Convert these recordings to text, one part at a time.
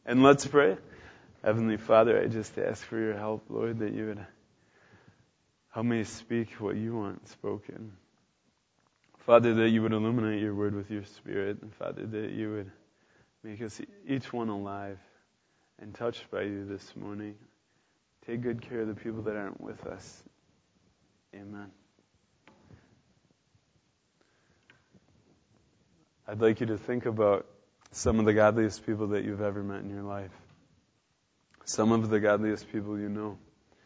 And let's pray. Heavenly Father, I just ask for your help, Lord, that you would help me speak what you want spoken. Father, that you would illuminate your word with your Spirit. And Father, that you would make us each one alive and touched by you this morning. Take good care of the people that aren't with us. Amen. I'd like you to think about some of the godliest people that you've ever met in your life. Some of the godliest people you know.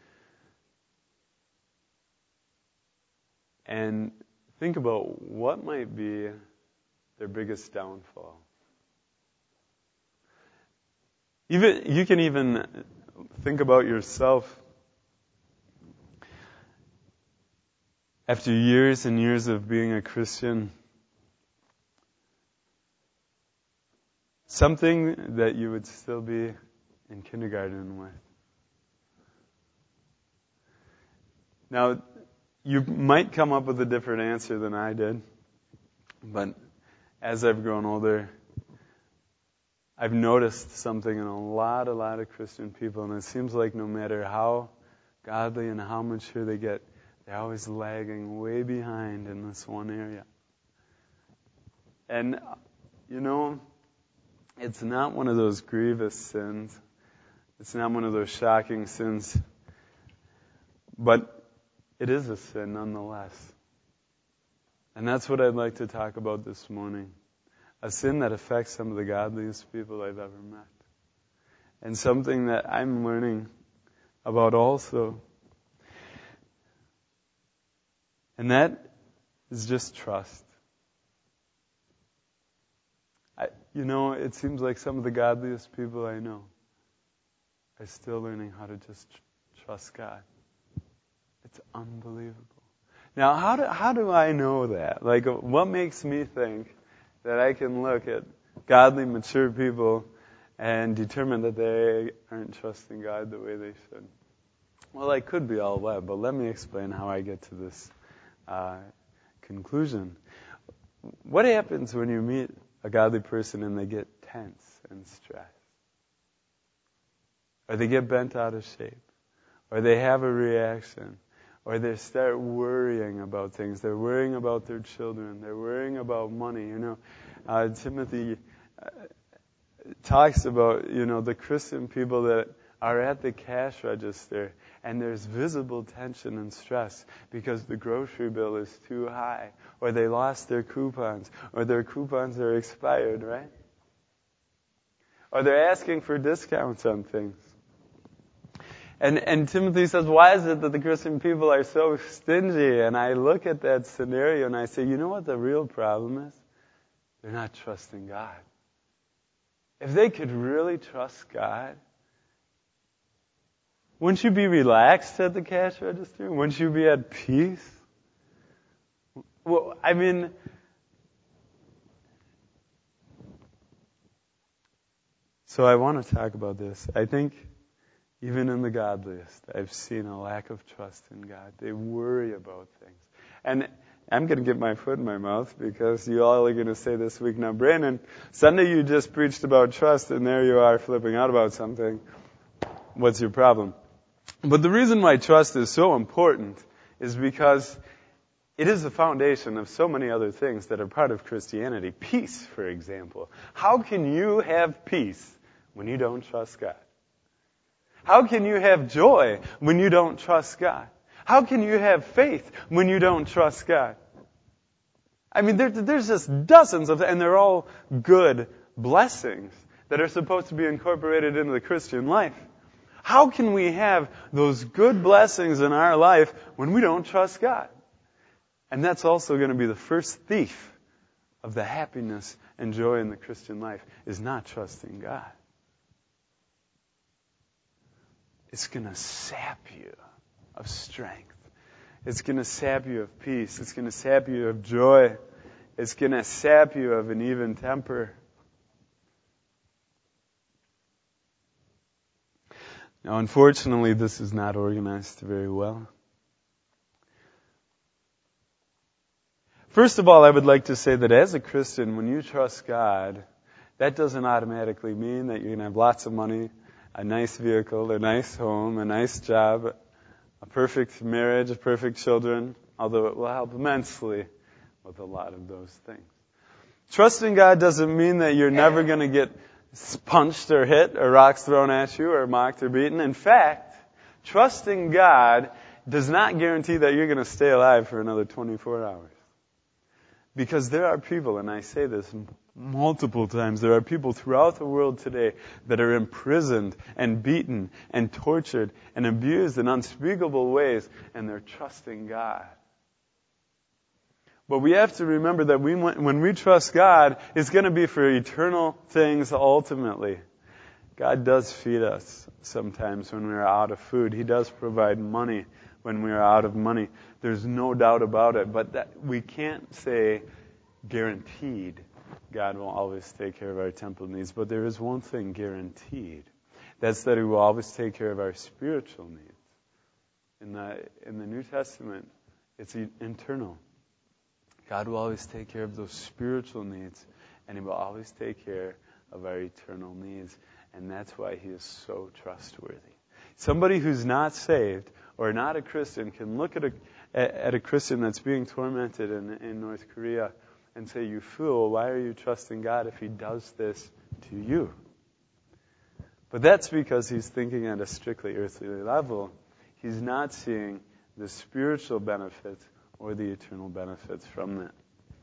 And think about what might be their biggest downfall. You can even think about yourself. After years and years of being a Christian, something that you would still be in kindergarten with. Now, you might come up with a different answer than I did, but as I've grown older, I've noticed something in a lot of Christian people, and it seems like no matter how godly and how mature they get, they're always lagging way behind in this one area. And, it's not one of those grievous sins. It's not one of those shocking sins. But it is a sin nonetheless. And that's what I'd like to talk about this morning. A sin that affects some of the godliest people I've ever met. And something that I'm learning about also. And that is just trust. It seems like some of the godliest people I know are still learning how to just trust God. It's unbelievable. Now, how do I know that? Like, what makes me think that I can look at godly, mature people and determine that they aren't trusting God the way they should? Well, I could be all web, but let me explain how I get to this conclusion. What happens when you meet a godly person and they get tense and stressed? Or they get bent out of shape? Or they have a reaction? Or they start worrying about things. They're worrying about their children. They're worrying about money. Timothy talks about, the Christian people that are at the cash register, and there's visible tension and stress because the grocery bill is too high, or they lost their coupons, or their coupons are expired, right? Or they're asking for discounts on things. And Timothy says, why is it that the Christian people are so stingy? And I look at that scenario and I say, you know what the real problem is? They're not trusting God. If they could really trust God, wouldn't you be relaxed at the cash register? Wouldn't you be at peace? Well, so I want to talk about this. I think even in the godliest, I've seen a lack of trust in God. They worry about things. And I'm going to get my foot in my mouth because you all are going to say this week, now, Brandon, Sunday you just preached about trust and there you are flipping out about something. What's your problem? But the reason why trust is so important is because it is the foundation of so many other things that are part of Christianity. Peace, for example. How can you have peace when you don't trust God? How can you have joy when you don't trust God? How can you have faith when you don't trust God? There's just dozens of them, and they're all good blessings that are supposed to be incorporated into the Christian life. How can we have those good blessings in our life when we don't trust God? And that's also going to be the first thief of the happiness and joy in the Christian life, is not trusting God. It's going to sap you of strength. It's going to sap you of peace. It's going to sap you of joy. It's going to sap you of an even temper. Now, unfortunately, this is not organized very well. First of all, I would like to say that as a Christian, when you trust God, that doesn't automatically mean that you're going to have lots of money, a nice vehicle, a nice home, a nice job, a perfect marriage, perfect children, although it will help immensely with a lot of those things. Trusting God doesn't mean that you're never going to get punched or hit or rocks thrown at you or mocked or beaten. In fact, trusting God does not guarantee that you're going to stay alive for another 24 hours. Because there are people, and I say this multiple times, there are people throughout the world today that are imprisoned and beaten and tortured and abused in unspeakable ways, and they're trusting God. But we have to remember that when we trust God, it's going to be for eternal things ultimately. God does feed us sometimes when we're out of food. He does provide money when we are out of money. There's no doubt about it. But that we can't say guaranteed God will always take care of our temporal needs. But there is one thing guaranteed. That's that He will always take care of our spiritual needs. In the New Testament, it's internal. God will always take care of those spiritual needs, and He will always take care of our eternal needs. And that's why He is so trustworthy. Somebody who's not saved or not a Christian can look at a Christian that's being tormented in North Korea and say, "You fool, why are you trusting God if He does this to you?" But that's because he's thinking at a strictly earthly level. He's not seeing the spiritual benefits or the eternal benefits from that.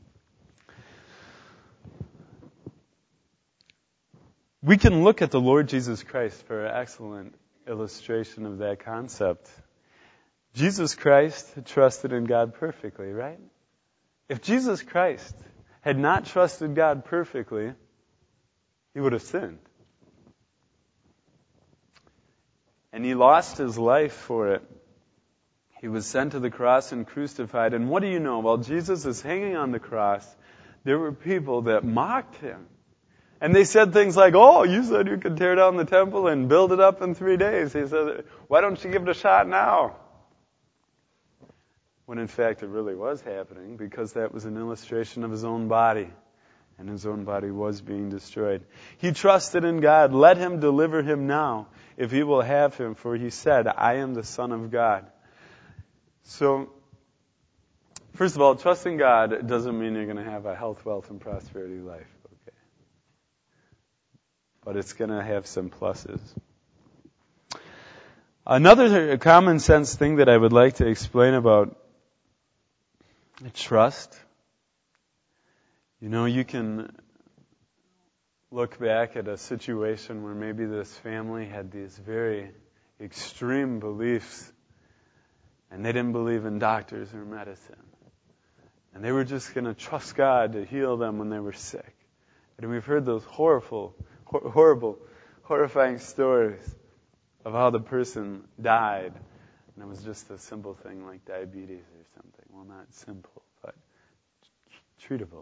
We can look at the Lord Jesus Christ for an excellent illustration of that concept. Jesus Christ trusted in God perfectly, right? If Jesus Christ had not trusted God perfectly, He would have sinned. And He lost His life for it. He was sent to the cross and crucified. And what do you know? While Jesus is hanging on the cross, there were people that mocked Him. And they said things like, "Oh, you said you could tear down the temple and build it up in 3 days." He said, "Why don't you give it a shot now?" When in fact it really was happening, because that was an illustration of His own body. And His own body was being destroyed. He trusted in God. Let Him deliver him now, if He will have him. For He said, "I am the Son of God." So, first of all, trusting God doesn't mean you're going to have a health, wealth, and prosperity life. Okay. But it's going to have some pluses. Another common sense thing that I would like to explain about trust. You know, you can look back at a situation where maybe this family had these very extreme beliefs, and they didn't believe in doctors or medicine. And they were just going to trust God to heal them when they were sick. And we've heard those horrible, horrifying stories of how the person died. And it was just a simple thing like diabetes or something. Well, not simple, but treatable.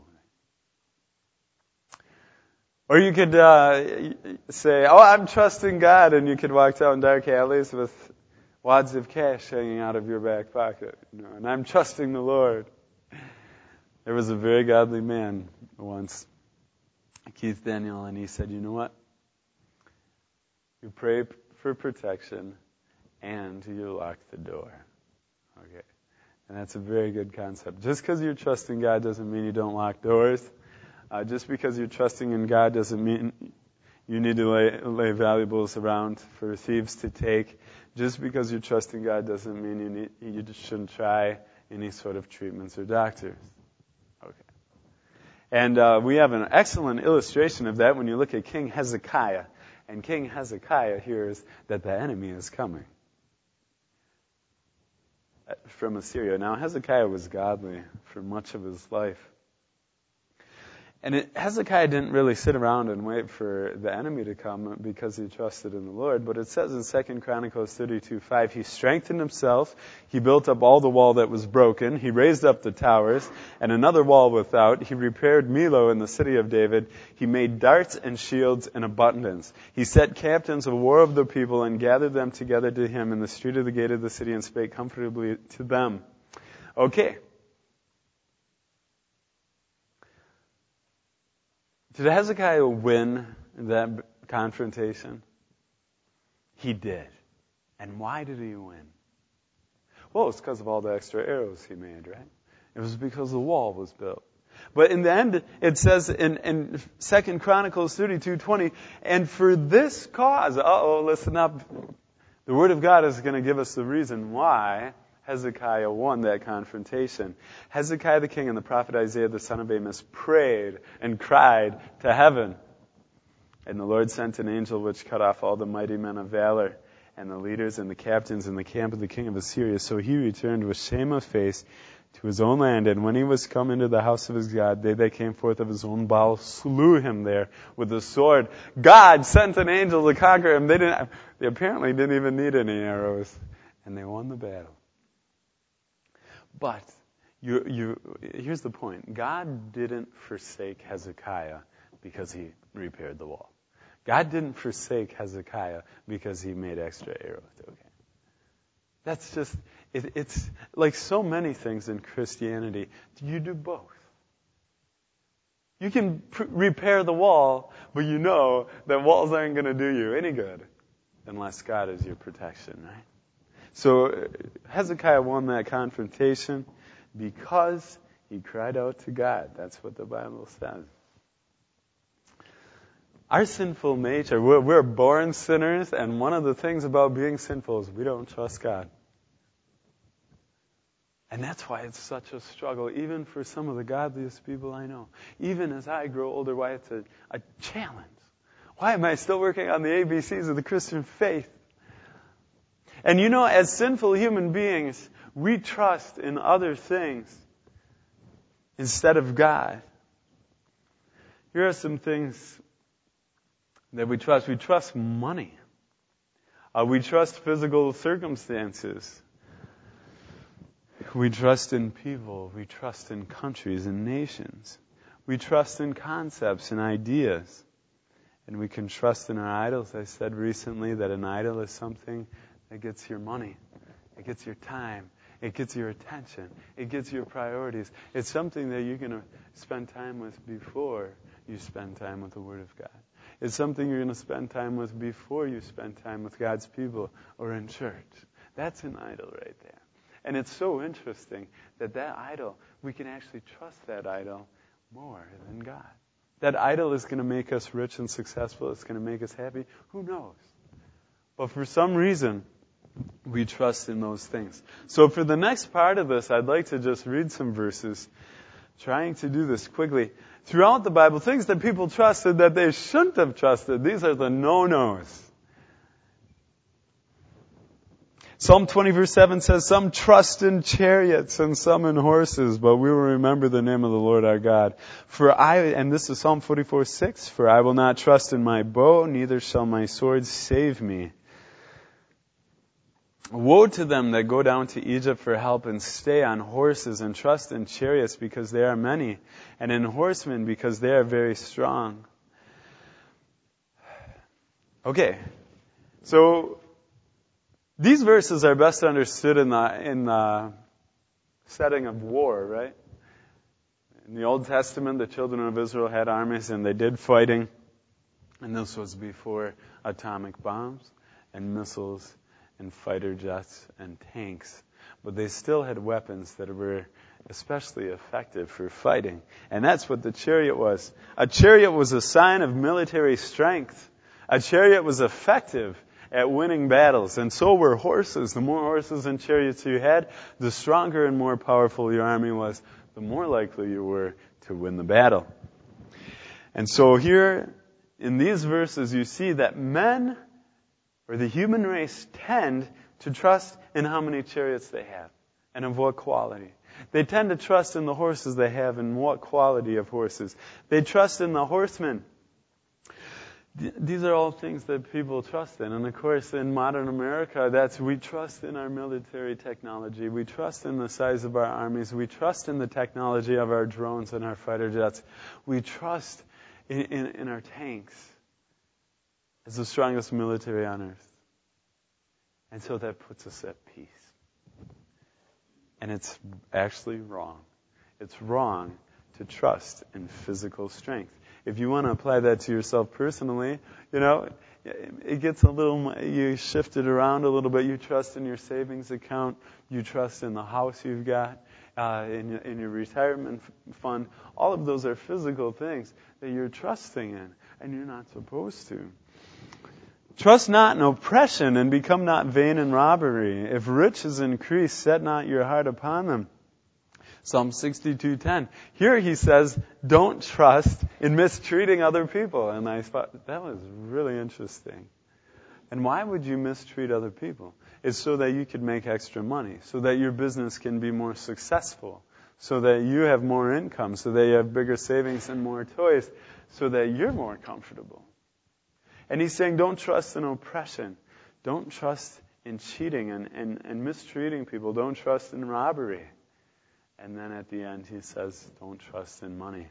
Or you could say, "Oh, I'm trusting God," and you could walk down dark alleys with wads of cash hanging out of your back pocket. You know, and I'm trusting the Lord. There was a very godly man once, Keith Daniel, and he said, "You know what? You pray for protection and you lock the door." Okay. And that's a very good concept. Just because you're trusting God doesn't mean you don't lock doors. Just because you're trusting in God doesn't mean you need to lay valuables around for thieves to take. Just because you're trusting God doesn't mean you shouldn't try any sort of treatments or doctors. Okay. And we have an excellent illustration of that when you look at King Hezekiah. And King Hezekiah hears that the enemy is coming from Assyria. Now, Hezekiah was godly for much of his life. And Hezekiah didn't really sit around and wait for the enemy to come because he trusted in the Lord. But it says in 2 Chronicles 32:5, he strengthened himself. He built up all the wall that was broken. He raised up the towers and another wall without. He repaired Millo in the city of David. He made darts and shields in abundance. He set captains of war of the people and gathered them together to him in the street of the gate of the city and spake comfortably to them. Okay. Did Hezekiah win that confrontation? He did. And why did he win? Well, it's because of all the extra arrows he made, right? It was because the wall was built. But in the end, it says in 2 Chronicles 32:20, and for this cause, listen up. The Word of God is going to give us the reason why Hezekiah won that confrontation. Hezekiah the king and the prophet Isaiah the son of Amos prayed and cried to heaven. And the Lord sent an angel which cut off all the mighty men of valor and the leaders and the captains in the camp of the king of Assyria. So he returned with shame of face to his own land. And when he was come into the house of his God, they that came forth of his own bowels slew him there with the sword. God sent an angel to conquer him. They apparently didn't even need any arrows. And they won the battle. But here's the point. God didn't forsake Hezekiah because he repaired the wall. God didn't forsake Hezekiah because he made extra arrows. Okay. That's just, it's like so many things in Christianity. You do both. You can repair the wall, but you know that walls aren't going to do you any good unless God is your protection, right? So Hezekiah won that confrontation because he cried out to God. That's what the Bible says. Our sinful nature, we're born sinners, and one of the things about being sinful is we don't trust God. And that's why it's such a struggle, even for some of the godliest people I know. Even as I grow older, why it's a challenge. Why am I still working on the ABCs of the Christian faith? And you know, as sinful human beings, we trust in other things instead of God. Here are some things that we trust. We trust money. We trust physical circumstances. We trust in people. We trust in countries and nations. We trust in concepts and ideas. And we can trust in our idols. I said recently that an idol is something that gets your money. It gets your time. It gets your attention. It gets your priorities. It's something that you're going to spend time with before you spend time with the Word of God. It's something you're going to spend time with before you spend time with God's people or in church. That's an idol right there. And it's so interesting that idol, we can actually trust that idol more than God. That idol is going to make us rich and successful. It's going to make us happy. Who knows? But for some reason, we trust in those things. So for the next part of this, I'd like to just read some verses, trying to do this quickly. Throughout the Bible, things that people trusted that they shouldn't have trusted. These are the no-nos. Psalm 20 verse 7 says, some trust in chariots and some in horses, but we will remember the name of the Lord our God. And this is Psalm 44:6, for I will not trust in my bow, neither shall my sword save me. Woe to them that go down to Egypt for help and stay on horses and trust in chariots because they are many, and in horsemen because they are very strong. Okay, so these verses are best understood in the setting of war, right? In the Old Testament, the children of Israel had armies and they did fighting, and this was before atomic bombs and missiles and fighter jets and tanks. But they still had weapons that were especially effective for fighting. And that's what the chariot was. A chariot was a sign of military strength. A chariot was effective at winning battles. And so were horses. The more horses and chariots you had, the stronger and more powerful your army was, the more likely you were to win the battle. And so here in these verses you see that men, or the human race, tend to trust in how many chariots they have and of what quality. They tend to trust in the horses they have and what quality of horses. They trust in the horsemen. These are all things that people trust in. And of course, in modern America, we trust in our military technology. We trust in the size of our armies. We trust in the technology of our drones and our fighter jets. We trust in our tanks as the strongest military on earth. And so that puts us at peace. And it's actually wrong. It's wrong to trust in physical strength. If you want to apply that to yourself personally, it gets you shift it around a little bit. You trust in your savings account. You trust in the house you've got, in your retirement fund. All of those are physical things that you're trusting in, and you're not supposed to. Trust not in oppression, and become not vain in robbery. If riches increase, set not your heart upon them. Psalm 62:10. Here he says, don't trust in mistreating other people. And I thought, that was really interesting. And why would you mistreat other people? It's so that you could make extra money, so that your business can be more successful, so that you have more income, so that you have bigger savings and more toys, so that you're more comfortable. And he's saying, don't trust in oppression. Don't trust in cheating and mistreating people. Don't trust in robbery. And then at the end he says, don't trust in money.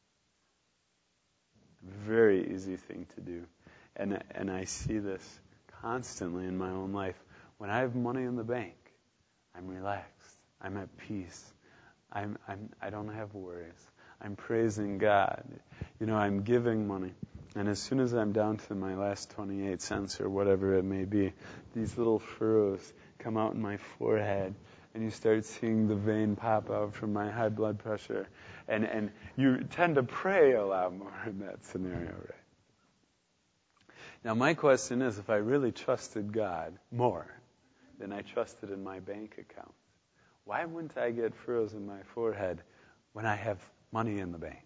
Very easy thing to do. And I see this constantly in my own life. When I have money in the bank, I'm relaxed. I'm at peace. I don't have worries. I'm praising God. I'm giving money. And as soon as I'm down to my last 28 cents or whatever it may be, these little furrows come out in my forehead, and you start seeing the vein pop out from my high blood pressure. And you tend to pray a lot more in that scenario, right? Now my question is, if I really trusted God more than I trusted in my bank account, why wouldn't I get furrows in my forehead when I have money in the bank?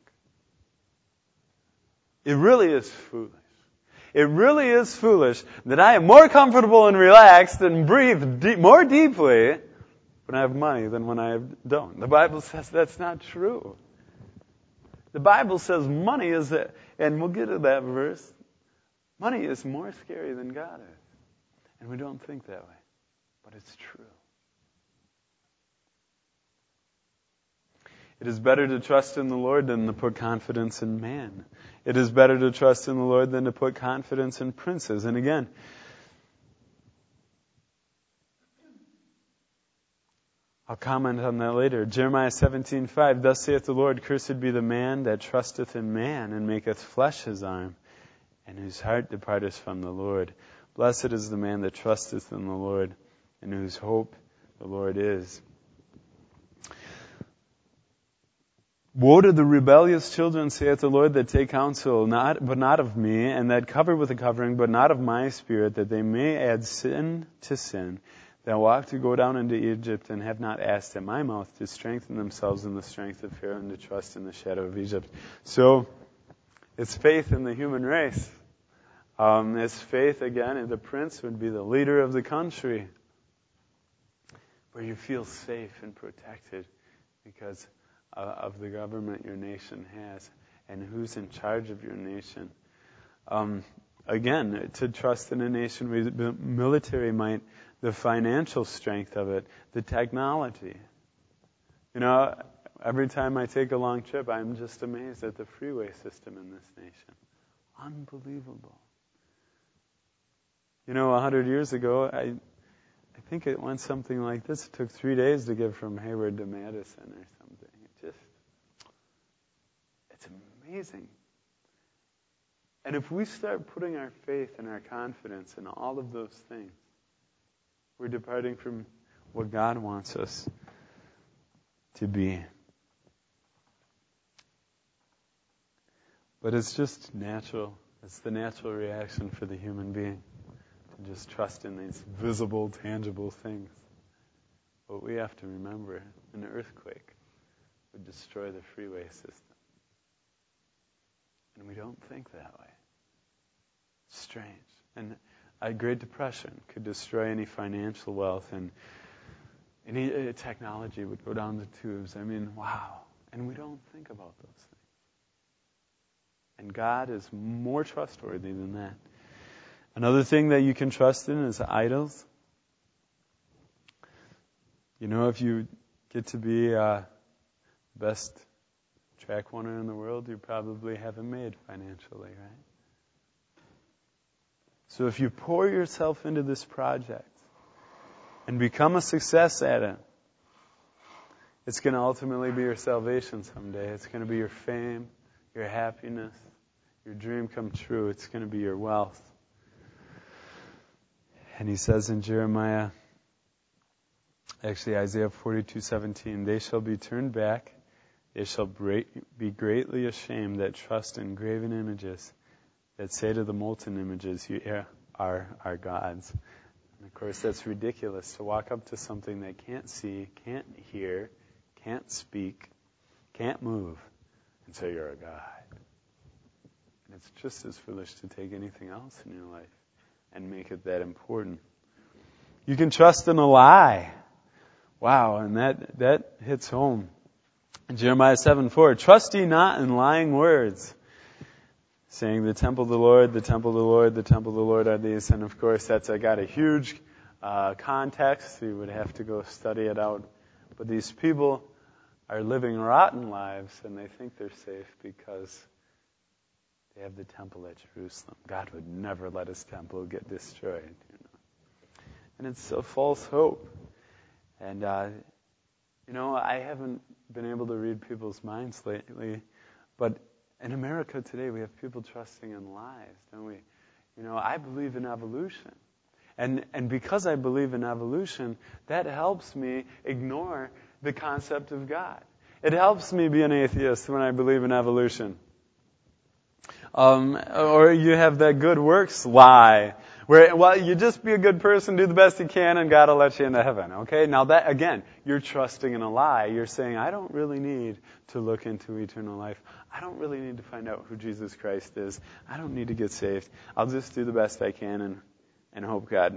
It really is foolish. It really is foolish that I am more comfortable and relaxed and breathe more deeply when I have money than when I don't. The Bible says that's not true. The Bible says money is, and we'll get to that verse, money is more scary than God is. And we don't think that way. But it's true. It is better to trust in the Lord than to put confidence in man. It is better to trust in the Lord than to put confidence in princes. And again, I'll comment on that later. Jeremiah 17:5, thus saith the Lord, cursed be the man that trusteth in man, and maketh flesh his arm, and whose heart departeth from the Lord. Blessed is the man that trusteth in the Lord, and whose hope the Lord is. Woe to the rebellious children, saith the Lord, that take counsel, but not of me, and that cover with a covering, but not of my spirit, that they may add sin to sin, that walk to go down into Egypt, and have not asked at my mouth to strengthen themselves in the strength of Pharaoh, and to trust in the shadow of Egypt. So, it's faith in the human race. It's faith, again, in the prince would be the leader of the country, where you feel safe and protected because of the government your nation has and who's in charge of your nation. Again, to trust in a nation with the military might, the financial strength of it, the technology. Every time I take a long trip, I'm just amazed at the freeway system in this nation. Unbelievable. 100 years ago, I think it went something like this. It took 3 days to get from Hayward to Madison or something. It's amazing. And if we start putting our faith and our confidence in all of those things, we're departing from what God wants us to be. But it's just natural. It's the natural reaction for the human being to just trust in these visible, tangible things. But we have to remember, an earthquake would destroy the freeway system. And we don't think that way. It's strange. And a Great Depression could destroy any financial wealth, and any technology would go down the tubes. Wow. And we don't think about those things. And God is more trustworthy than that. Another thing that you can trust in is idols. If you get to be best track runner in the world, you probably haven't made financially, right? So if you pour yourself into this project and become a success at it, it's going to ultimately be your salvation someday. It's going to be your fame, your happiness, your dream come true. It's going to be your wealth. And he says in Isaiah 42:17, they shall be turned back. They shall be greatly ashamed that trust in graven images, that say to the molten images, you are our gods. And of course, that's ridiculous to walk up to something they can't see, can't hear, can't speak, can't move, and say you're a god. And it's just as foolish to take anything else in your life and make it that important. You can trust in a lie. Wow, and that hits home. In Jeremiah 7:4, trust ye not in lying words, saying the temple of the Lord, the temple of the Lord, the temple of the Lord are these. And of course, that's got a huge context. You would have to go study it out. But these people are living rotten lives, and they think they're safe because they have the temple at Jerusalem. God would never let his temple get destroyed. And it's a false hope. And, I haven't been able to read people's minds lately, but in America today we have people trusting in lies, don't we? I believe in evolution. And because I believe in evolution, that helps me ignore the concept of God. It helps me be an atheist when I believe in evolution. Or you have that good works lie, where, you just be a good person, do the best you can, and God will let you into heaven, okay? Now that, again, you're trusting in a lie. You're saying, I don't really need to look into eternal life. I don't really need to find out who Jesus Christ is. I don't need to get saved. I'll just do the best I can and hope God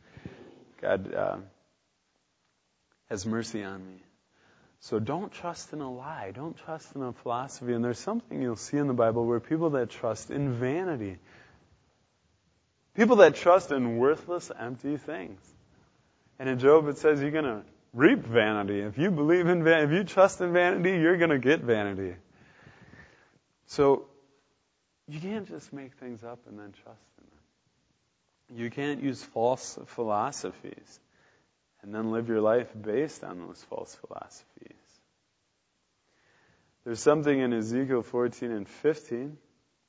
has mercy on me. So don't trust in a lie. Don't trust in a philosophy. And there's something you'll see in the Bible where people that trust in vanity, people that trust in worthless, empty things. And in Job it says you're going to reap vanity. If you believe in vanity, if you trust in vanity, you're going to get vanity. So you can't just make things up and then trust in them. You can't use false philosophies and then live your life based on those false philosophies. There's something in Ezekiel 14 and 15.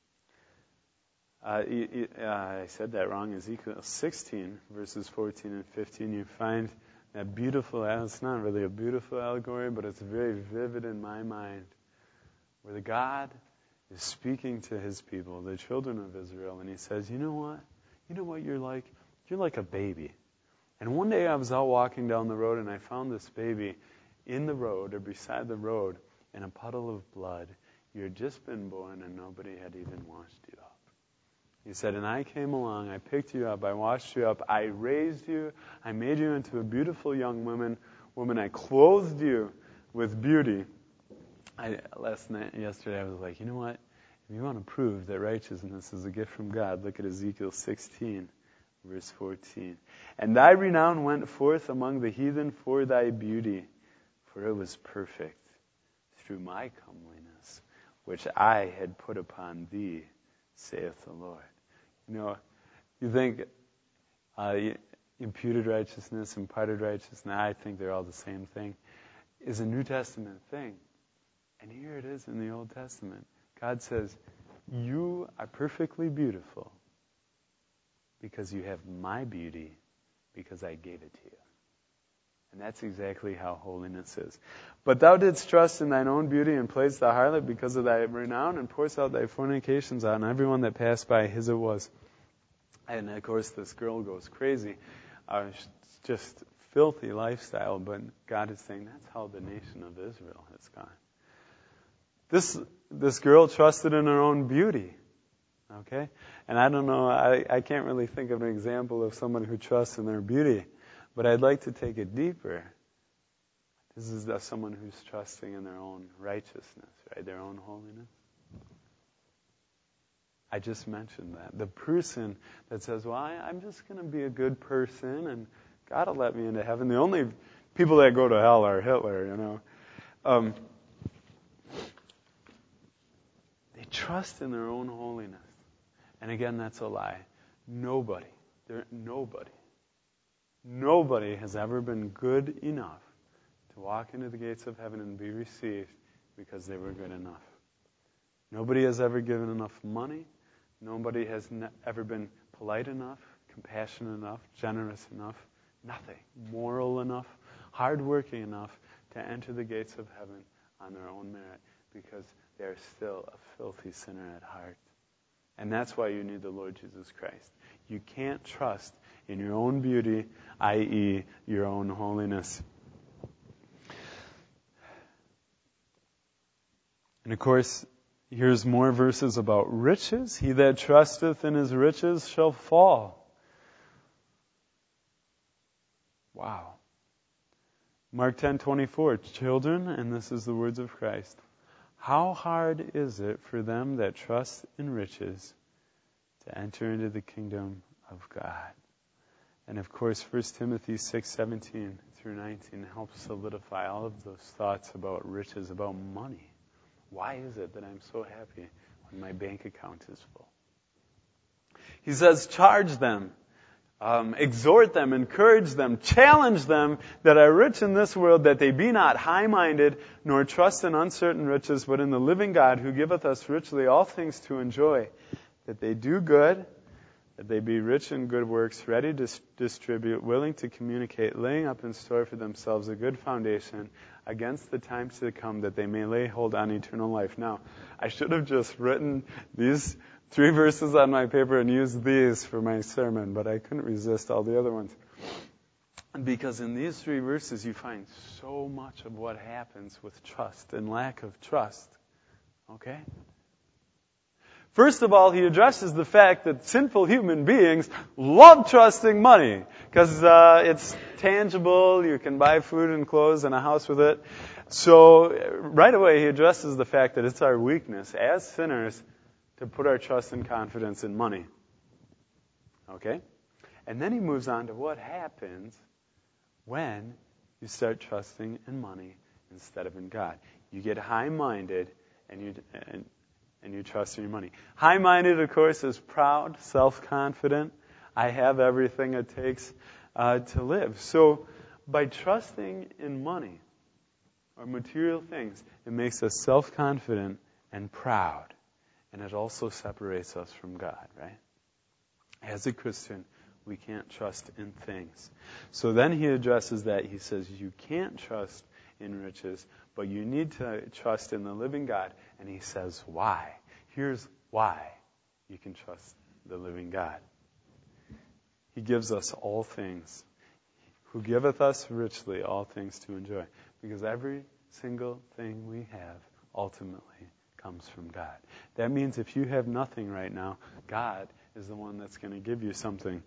I said that wrong. Ezekiel 16, verses 14 and 15. You find that beautiful, it's not really a beautiful allegory, but it's very vivid in my mind, where the God is speaking to his people, the children of Israel, and he says, you know what? You know what you're like? You're like a baby. And one day I was out walking down the road and I found this baby in the road or beside the road in a puddle of blood. You had just been born and nobody had even washed you up. He said, and I came along, I picked you up, I washed you up, I raised you, I made you into a beautiful young woman, I clothed you with beauty. Yesterday I was like, you know what? If you want to prove that righteousness is a gift from God, look at Ezekiel 16. Verse 14. And thy renown went forth among the heathen for thy beauty, for it was perfect through my comeliness, which I had put upon thee, saith the Lord. You think imputed righteousness, imparted righteousness, I think they're all the same thing, is a New Testament thing. And here it is in the Old Testament. God says, you are perfectly beautiful, because you have my beauty, because I gave it to you. And that's exactly how holiness is. But thou didst trust in thine own beauty, and playedst the harlot because of thy renown, and pourest out thy fornications on everyone that passed by, his it was. And of course this girl goes crazy. It's just filthy lifestyle, but God is saying that's how the nation of Israel has gone. This girl trusted in her own beauty. Okay? And I don't know, I can't really think of an example of someone who trusts in their beauty, but I'd like to take it deeper. This is someone who's trusting in their own righteousness, right? Their own holiness. I just mentioned that. The person that says, well, I'm just going to be a good person and God will let me into heaven. The only people that go to hell are Hitler, They trust in their own holiness. And again, that's a lie. Nobody has ever been good enough to walk into the gates of heaven and be received because they were good enough. Nobody has ever given enough money. Nobody has ever been polite enough, compassionate enough, generous enough, nothing, moral enough, hardworking enough to enter the gates of heaven on their own merit, because they are still a filthy sinner at heart. And that's why you need the Lord Jesus Christ. You can't trust in your own beauty, i.e., your own holiness. And of course, here's more verses about riches. He that trusteth in his riches shall fall. Wow. Mark 10:24, children, and this is the words of Christ, how hard is it for them that trust in riches to enter into the kingdom of God? And of course, 1 Timothy 6:17 through 19 helps solidify all of those thoughts about riches, about money. Why is it that I'm so happy when my bank account is full? He says, charge them, exhort them, encourage them, challenge them that are rich in this world, that they be not high-minded, nor trust in uncertain riches, but in the living God, who giveth us richly all things to enjoy, that they do good, that they be rich in good works, ready to distribute, willing to communicate, laying up in store for themselves a good foundation against the times to come, that they may lay hold on eternal life. Now, I should have just written these 3 verses on my paper and used these for my sermon, but I couldn't resist all the other ones. Because in these 3 verses you find so much of what happens with trust and lack of trust. Okay? First of all, he addresses the fact that sinful human beings love trusting money because it's tangible. You can buy food and clothes and a house with it. So right away, he addresses the fact that it's our weakness as sinners to put our trust and confidence in money. Okay? And then he moves on to what happens when you start trusting in money instead of in God. You get high-minded and you trust in your money. High-minded, of course, is proud, self-confident. I have everything it takes to live. So by trusting in money or material things, it makes us self-confident and proud. And it also separates us from God, right? As a Christian, we can't trust in things. So then he addresses that. He says, you can't trust in riches, but you need to trust in the living God. And he says, why? Here's why you can trust the living God. He gives us all things, who giveth us richly all things to enjoy. Because every single thing we have ultimately comes from God. That means if you have nothing right now, God is the one that's going to give you something.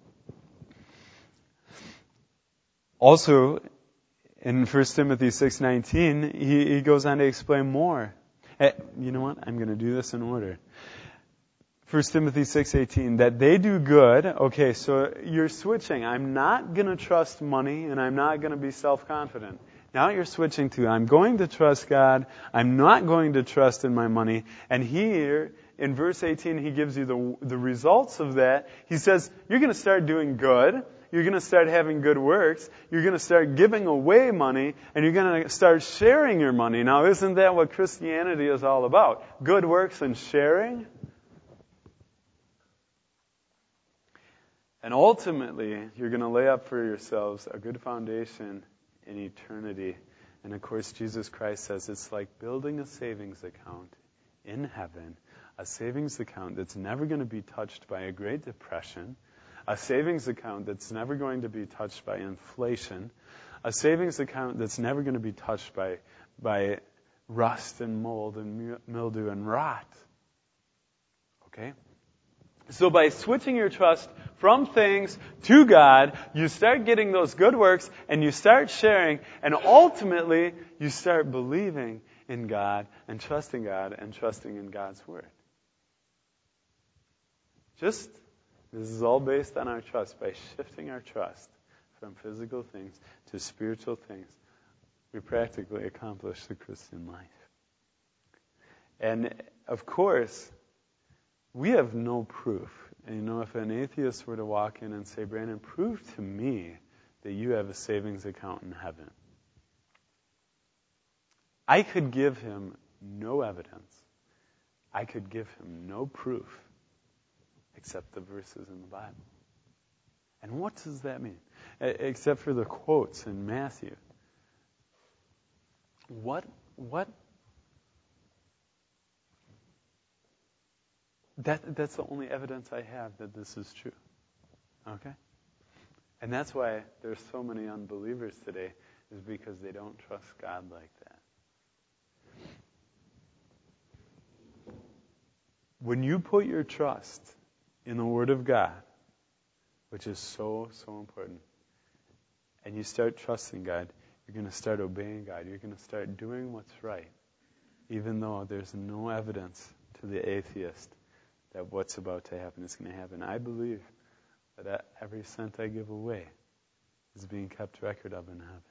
Also, in 1 Timothy 6:19, he goes on to explain more. You know what? I'm going to do this in order. 1 Timothy 6:18, that they do good. Okay, so you're switching. I'm not going to trust money, and I'm not going to be self-confident. Now you're switching to, I'm going to trust God. I'm not going to trust in my money. And here, in verse 18, he gives you the results of that. He says, you're going to start doing good. You're going to start having good works. You're going to start giving away money. And you're going to start sharing your money. Now, isn't that what Christianity is all about? Good works and sharing? And ultimately, you're going to lay up for yourselves a good foundation in eternity. And of course, Jesus Christ says it's like building a savings account in heaven, a savings account that's never going to be touched by a Great Depression, a savings account that's never going to be touched by inflation, a savings account that's never going to be touched by rust and mold and mildew and rot. Okay? So by switching your trust from things to God, you start getting those good works and you start sharing, and ultimately you start believing in God and trusting in God's Word. This is all based on our trust. By shifting our trust from physical things to spiritual things, we practically accomplish the Christian life. And of course, we have no proof. And if an atheist were to walk in and say, Brandon, prove to me that you have a savings account in heaven, I could give him no evidence I could give him no proof except the verses in the Bible. And what does that mean? Except for the quotes in Matthew. What? That's the only evidence I have that this is true. Okay? And that's why there's so many unbelievers today, is because they don't trust God like that. When you put your trust in the Word of God, which is so, so important, and you start trusting God, you're going to start obeying God. You're going to start doing what's right, even though there's no evidence to the atheist that what's about to happen is going to happen. I believe that every cent I give away is being kept record of in heaven.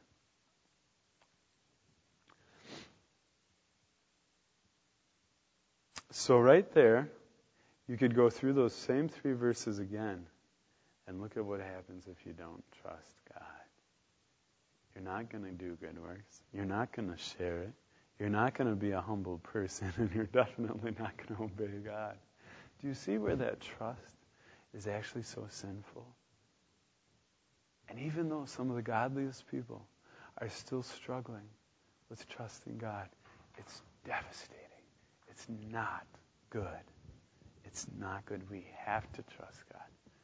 So right there, you could go through those same 3 verses again and look at what happens if you don't trust God. You're not going to do good works. You're not going to share it. You're not going to be a humble person, and you're definitely not going to obey God. Do you see where that trust is actually so sinful? And even though some of the godliest people are still struggling with trusting God, it's devastating. It's not good. It's not good. We have to trust God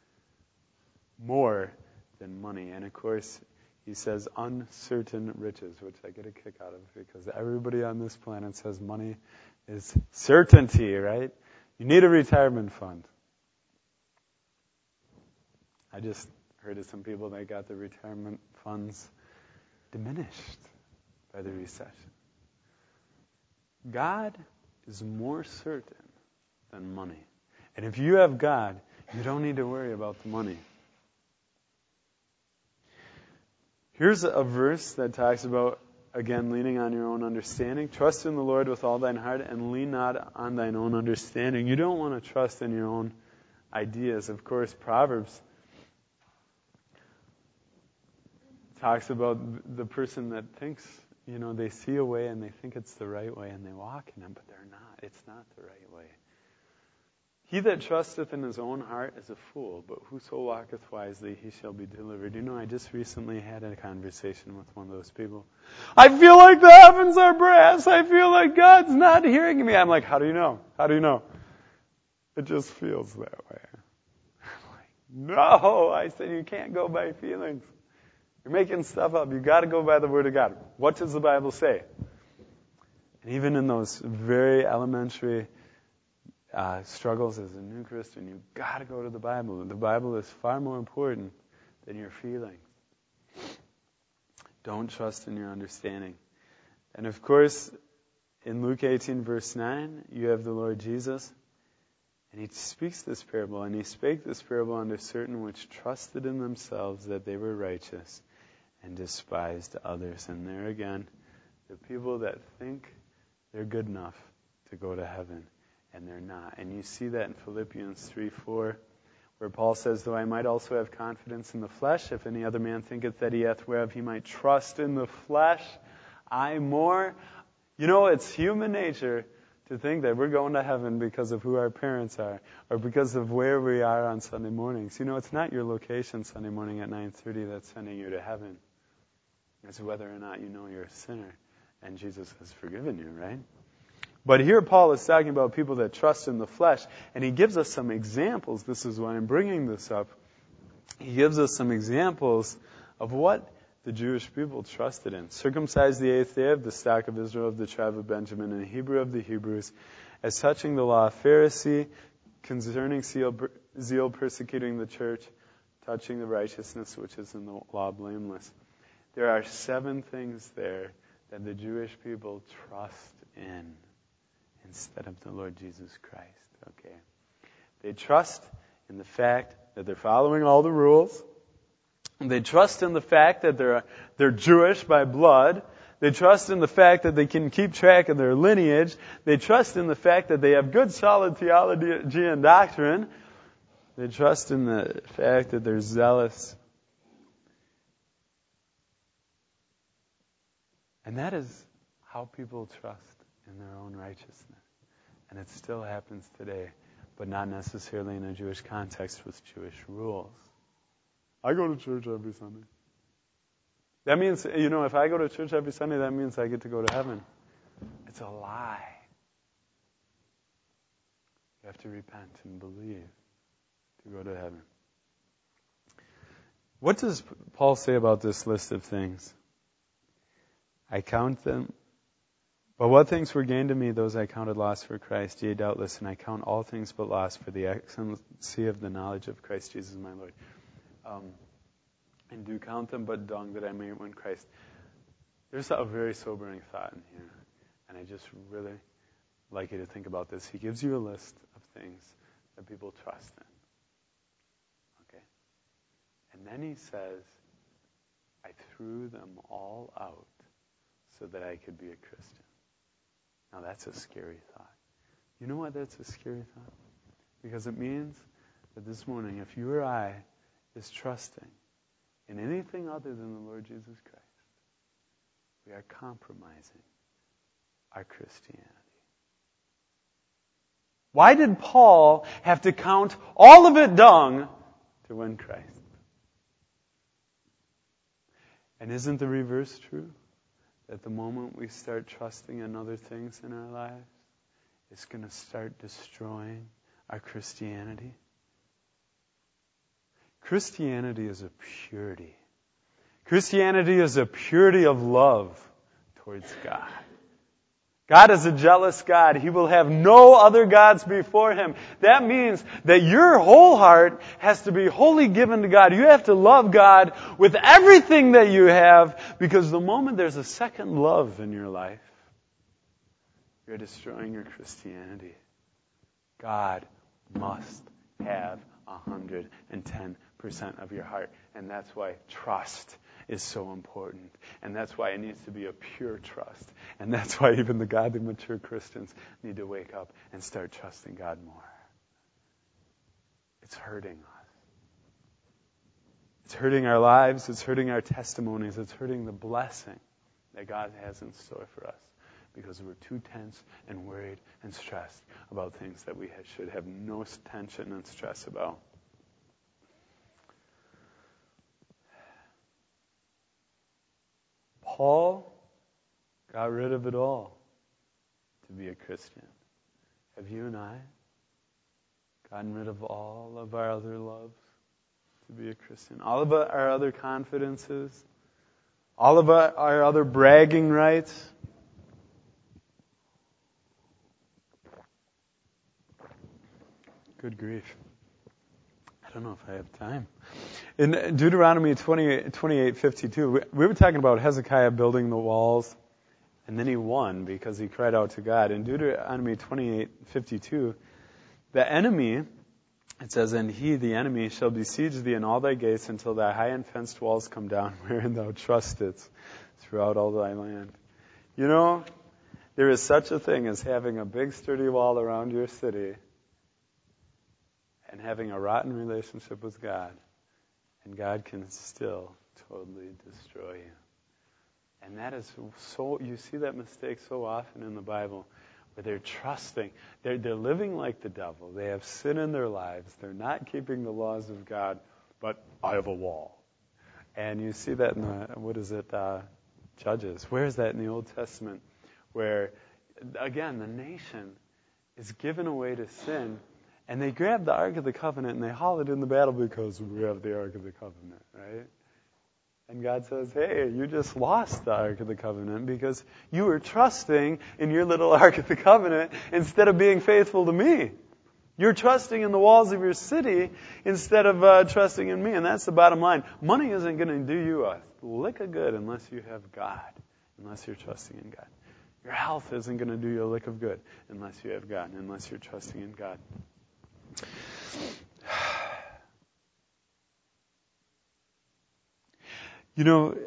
more than money. And of course, he says uncertain riches, which I get a kick out of because everybody on this planet says money is certainty, right? You need a retirement fund. I just heard of some people that got their retirement funds diminished by the recession. God is more certain than money. And if you have God, you don't need to worry about the money. Here's a verse that talks about, again, leaning on your own understanding. Trust in the Lord with all thine heart and lean not on thine own understanding. You don't want to trust in your own ideas. Of course, Proverbs talks about the person that thinks, they see a way and they think it's the right way and they walk in it, but they're not. It's not the right way. He that trusteth in his own heart is a fool, but whoso walketh wisely, he shall be delivered. I just recently had a conversation with one of those people. I feel like the heavens are brass. I feel like God's not hearing me. I'm like, how do you know? How do you know? It just feels that way. I'm like, no. I said, you can't go by feelings. You're making stuff up. You've got to go by the Word of God. What does the Bible say? And even in those very elementary struggles as a new Christian, you've got to go to the Bible. The Bible is far more important than your feelings. Don't trust in your understanding. And of course, in Luke 18, verse 9, you have the Lord Jesus, and he speaks this parable, and he spake this parable unto certain which trusted in themselves that they were righteous, and despised others. And there again, the people that think they're good enough to go to heaven, and they're not. And you see that in Philippians 3:4, where Paul says, though I might also have confidence in the flesh, if any other man thinketh that he hath whereof he might trust in the flesh, I more. It's human nature to think that we're going to heaven because of who our parents are, or because of where we are on Sunday mornings. It's not your location Sunday morning at 9:30 that's sending you to heaven. It's whether or not you know you're a sinner and Jesus has forgiven you, right? But here Paul is talking about people that trust in the flesh, and he gives us some examples. This is why I'm bringing this up. He gives us some examples of what the Jewish people trusted in. Circumcised the 8th day of the stock of Israel of the tribe of Benjamin, and Hebrew of the Hebrews, as touching the law, Pharisee, concerning zeal persecuting the church, touching the righteousness which is in the law, blameless. There are 7 things there that the Jewish people trust in instead of the Lord Jesus Christ. Okay. They trust in the fact that they're following all the rules. They trust in the fact that they're Jewish by blood. They trust in the fact that they can keep track of their lineage. They trust in the fact that they have good, solid theology and doctrine. They trust in the fact that they're zealous. And that is how people trust in their own righteousness. And it still happens today, but not necessarily in a Jewish context with Jewish rules. I go to church every Sunday. That means, if I go to church every Sunday, that means I get to go to heaven. It's a lie. You have to repent and believe to go to heaven. What does Paul say about this list of things? I count them. But what things were gained to me, those I counted loss for Christ. Yea, doubtless, and I count all things but loss for the excellency of the knowledge of Christ Jesus my Lord. And do count them but dung, that I may win Christ. There's a very sobering thought in here, and I just really like you to think about this. He gives you a list of things that people trust in. Okay? And then he says, I threw them all out so that I could be a Christian. Now that's a scary thought. You know why that's a scary thought? Because it means that this morning, if you or I is trusting in anything other than the Lord Jesus Christ, we are compromising our Christianity. Why did Paul have to count all of it dung to win Christ? And isn't the reverse true? That the moment we start trusting in other things in our lives, it's going to start destroying our Christianity. Christianity is a purity. Christianity is a purity of love towards God. God is a jealous God. He will have no other gods before Him. That means that your whole heart has to be wholly given to God. You have to love God with everything that you have, because the moment there's a second love in your life, you're destroying your Christianity. God must have 110% of your heart. And that's why trust is so important. And that's why it needs to be a pure trust. And that's why even the godly, mature Christians need to wake up and start trusting God more. It's hurting us. It's hurting our lives. It's hurting our testimonies. It's hurting the blessing that God has in store for us, because we're too tense and worried and stressed about things that we should have no tension and stress about. Paul got rid of it all to be a Christian. Have you and I gotten rid of all of our other loves to be a Christian? All of our other confidences? All of our other bragging rights? Good grief. I don't know if I have time. In Deuteronomy 28:52, we were talking about Hezekiah building the walls, and then he won because he cried out to God. In Deuteronomy 28:52, the enemy, it says, and he, the enemy, shall besiege thee in all thy gates until thy high and fenced walls come down, wherein thou trustest throughout all thy land. You know, there is such a thing as having a big sturdy wall around your city and having a rotten relationship with God, and God can still totally destroy you. And that is so, you see that mistake so often in the Bible, where they're trusting, they're living like the devil. They have sin in their lives. They're not keeping the laws of God, but I have a wall. And you see that in Judges. Where is that in the Old Testament? Where, again, the nation is given away to sin, and they grab the Ark of the Covenant and they haul it in the battle because we have the Ark of the Covenant, right? And God says, hey, you just lost the Ark of the Covenant because you were trusting in your little Ark of the Covenant instead of being faithful to me. You're trusting in the walls of your city instead of trusting in me. And that's the bottom line. Money isn't going to do you a lick of good unless you have God, unless you're trusting in God. Your health isn't going to do you a lick of good unless you have God, unless you're trusting in God. You know,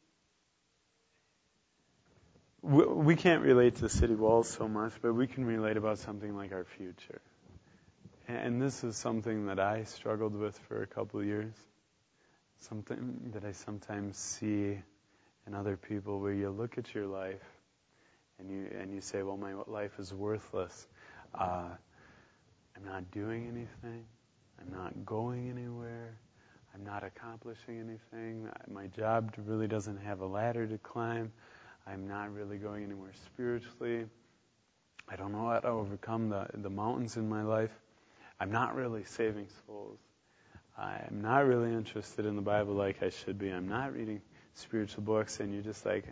we can't relate to city walls so much, but we can relate about something like our future. And this is something that I struggled with for a couple of years. Something that I sometimes see in other people, where you look at your life and you say, well, my life is worthless. I'm not doing anything. I'm not going anywhere. I'm not accomplishing anything. My job really doesn't have a ladder to climb. I'm not really going anywhere spiritually. I don't know how to overcome the mountains in my life. I'm not really saving souls. I'm not really interested in the Bible like I should be. I'm not reading spiritual books, and you're just like,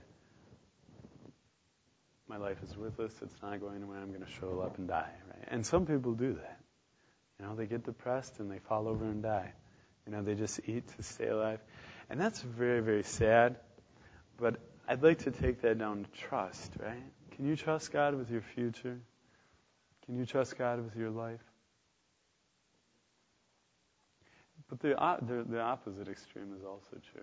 my life is worthless. It's not going anywhere. I'm going to shrivel up and die. Right? And some people do that. They get depressed and they fall over and die. They just eat to stay alive. And that's very, very sad. But I'd like to take that down to trust, right? Can you trust God with your future? Can you trust God with your life? But the opposite extreme is also true,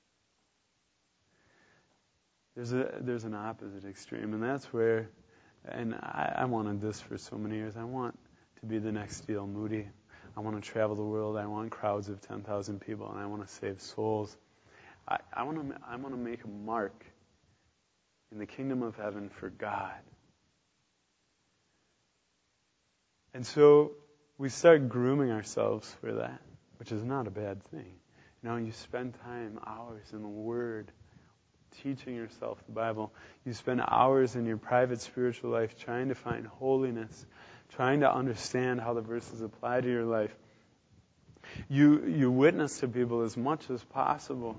right? There's an opposite extreme, and that's where, and I wanted this for so many years. I want to be the next D.L. Moody. I want to travel the world. I want crowds of 10,000 people, and I want to save souls. I want to make a mark in the kingdom of heaven for God. And so we start grooming ourselves for that, which is not a bad thing. You spend time, hours in the Word, teaching yourself the Bible. You spend hours in your private spiritual life trying to find holiness, trying to understand how the verses apply to your life. You witness to people as much as possible.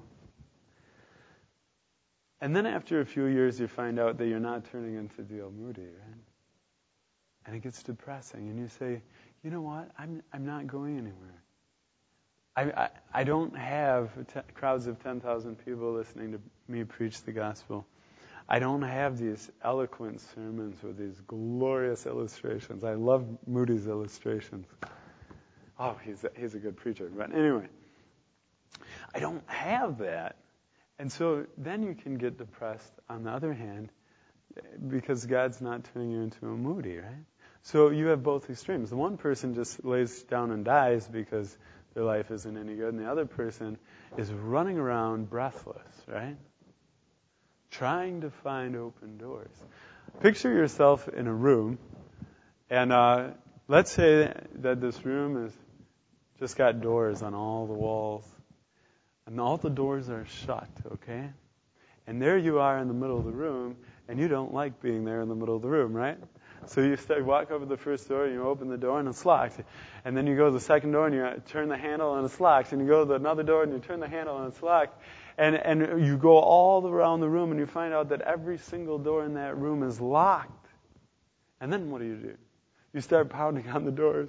And then after a few years, you find out that you're not turning into D.L. Moody, right? And it gets depressing. And you say, you know what? I'm not going anywhere. I don't have crowds of 10,000 people listening to me preach the gospel. I don't have these eloquent sermons with these glorious illustrations. I love Moody's illustrations. Oh, he's a good preacher. But anyway, I don't have that. And so then you can get depressed, on the other hand, because God's not turning you into a Moody, right? So you have both extremes. The one person just lays down and dies because their life isn't any good, and the other person is running around breathless, right? Trying to find open doors. Picture yourself in a room, and let's say that this room has just got doors on all the walls, and all the doors are shut, okay? And there you are in the middle of the room, and you don't like being there in the middle of the room, right? So you walk over to the first door, and you open the door, and it's locked. And then you go to the second door, and you turn the handle, and it's locked. And you go to another door, and you turn the handle, and it's locked. And you go all around the room, and you find out that every single door in that room is locked. And then what do? You start pounding on the doors.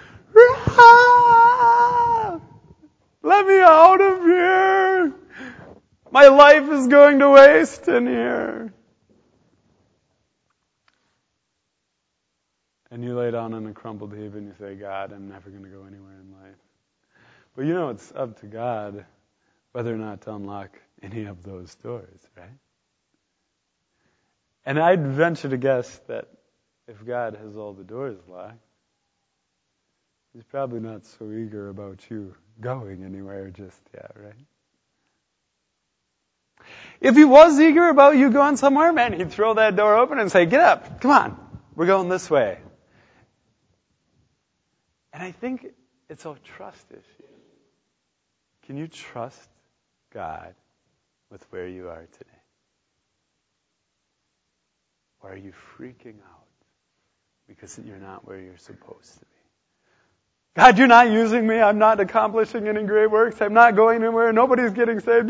Let me out of here! My life is going to waste in here. And you lay down in a crumpled heap and you say, God, I'm never going to go anywhere in life. But it's up to God whether or not to unlock any of those doors, right? And I'd venture to guess that if God has all the doors locked, He's probably not so eager about you going anywhere just yet, right? If He was eager about you going somewhere, man, He'd throw that door open and say, get up, come on, we're going this way. And I think it's a trust issue. Can you trust God with where you are today? Or are you freaking out because you're not where you're supposed to be? God, you're not using me. I'm not accomplishing any great works. I'm not going anywhere. Nobody's getting saved.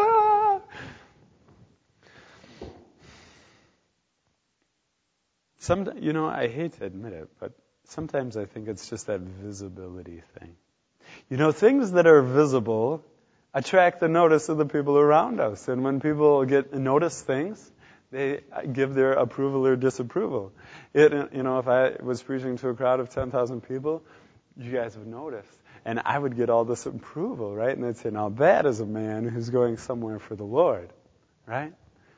I hate to admit it, but sometimes I think it's just that visibility thing. Things that are visible attract the notice of the people around us. And when people notice things, they give their approval or disapproval. If I was preaching to a crowd of 10,000 people, you guys would notice. And I would get all this approval, right? And they'd say, now that is a man who's going somewhere for the Lord, right?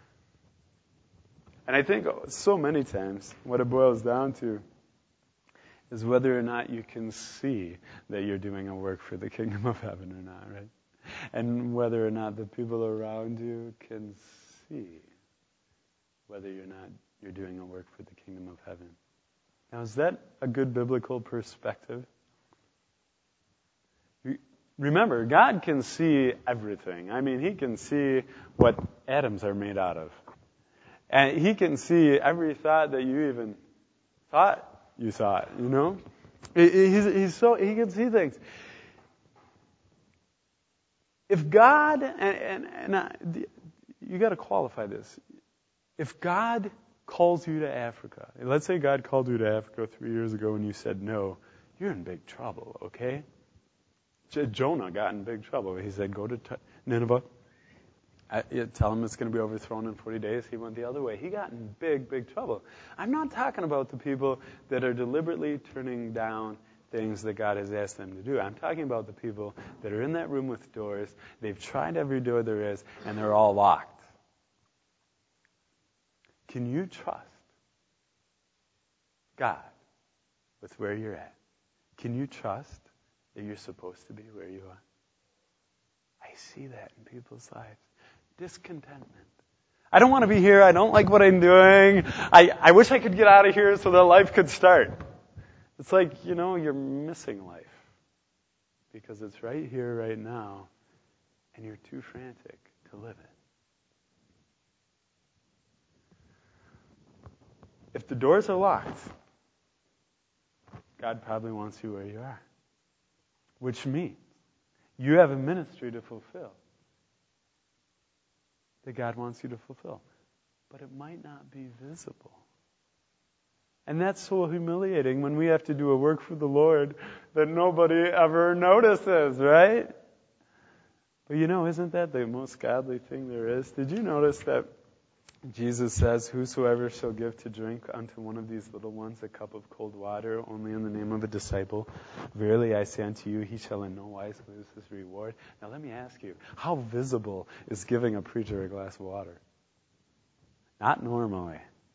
And I think so many times what it boils down to is whether or not you can see that you're doing a work for the kingdom of heaven or not, right? And whether or not the people around you can see whether you're doing a work for the kingdom of heaven. Now, is that a good biblical perspective? Remember, God can see everything. I mean, He can see what atoms are made out of. And He can see every thought that you even thought you thought, you know? He can see things. If God, you got to qualify this. If God calls you to Africa, let's say God called you to Africa 3 years ago and you said no, you're in big trouble, okay? Jonah got in big trouble. He said, go to Nineveh. Tell him it's going to be overthrown in 40 days. He went the other way. He got in big trouble. I'm not talking about the people that are deliberately turning down things that God has asked them to do. I'm talking about the people that are in that room with doors. They've tried every door there is, and they're all locked. Can you trust God with where you're at? Can you trust that you're supposed to be where you are? I see that in people's lives. Discontentment. I don't want to be here. I don't like what I'm doing. I wish I could get out of here so that life could start. It's like, you're missing life because it's right here, right now, and you're too frantic to live it. If the doors are locked, God probably wants you where you are, which means you have a ministry to fulfill that God wants you to fulfill, but it might not be visible. And that's so humiliating when we have to do a work for the Lord that nobody ever notices, right? But isn't that the most godly thing there is? Did you notice that Jesus says, whosoever shall give to drink unto one of these little ones a cup of cold water, only in the name of a disciple, verily I say unto you, he shall in no wise lose his reward. Now let me ask you, how visible is giving a preacher a glass of water? Not normally.